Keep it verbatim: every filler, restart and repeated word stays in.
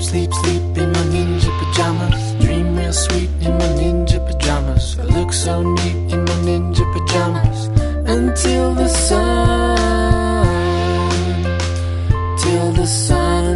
sleep, sleep in my ninja pajamas. Dream real sweet in my ninja pajamas. I look so neat in my ninja pajamas. Until the sun, till the sun